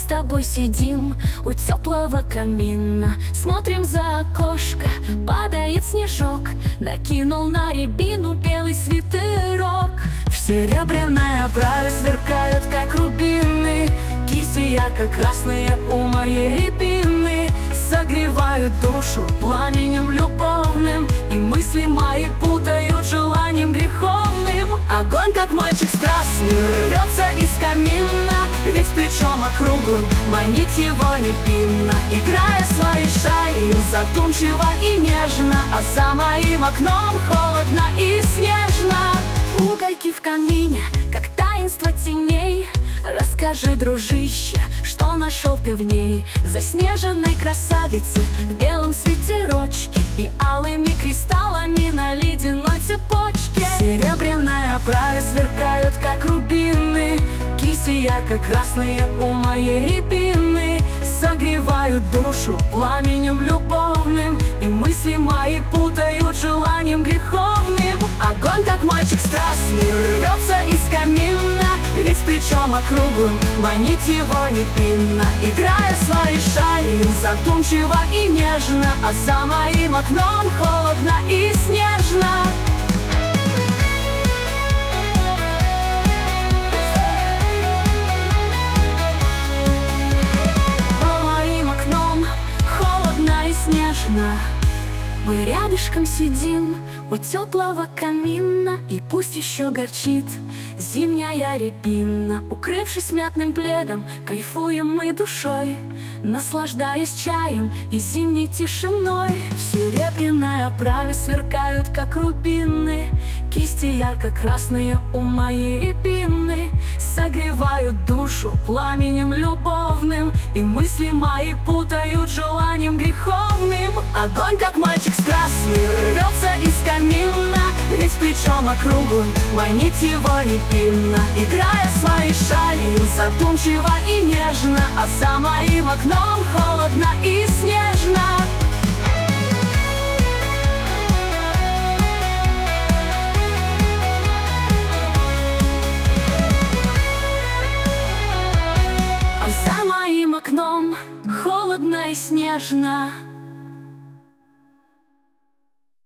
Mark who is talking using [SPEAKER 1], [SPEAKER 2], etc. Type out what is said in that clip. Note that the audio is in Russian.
[SPEAKER 1] тобой сидим у теплого камина, смотрим за окошко, падает снежок, накинул на рябину белый свитерок. В серебряной оправе сверкают, как рубины, кисти ярко-красные у моей рябины. Согревают душу пламенем любовным, и мысли мои путают желанием греховным. Огонь, как мальчик страстный, рвется из камина, ведь плечом округлым манит его рябина. Играя своей шалью задумчиво и нежно, а за моим окном холодно и снежно. Угольки в камине, как таинство теней. Расскажи, дружище, что нашел ты в ней? Заснеженной красавицы в белом свитерочке и алыми кристаллами на ледяной цепочке. В серебряной оправе сверкают, как рубины, кисти ярко-красные у моей рябины. Согревают душу пламенем любовным, и мысли мои путают желанием греховным. Огонь, как мальчик страстный, рвется из камина, ведь плечом округлым манит его рябина. Играя своей шалью задумчиво и нежно, а за моим окном холодно и снежно. Снежно. Мы рядышком сидим у теплого камина, и пусть еще горчит зимняя рябина. Укрывшись мятным пледом, кайфуем мы душой, наслаждаясь чаем и зимней тишиной. В серебряной оправе сверкают, как рубины, кисти ярко-красные у моей рябины. Согревают душу пламенем любовным, и мысли мои путают желанием греховным. Огонь, как мальчик страстный, рвется из камина, ведь плечом округлым манит его рябина. Играя своей шалью задумчиво и нежно, а за моим окном холодно и снежно. За моим окном холодно и снежно.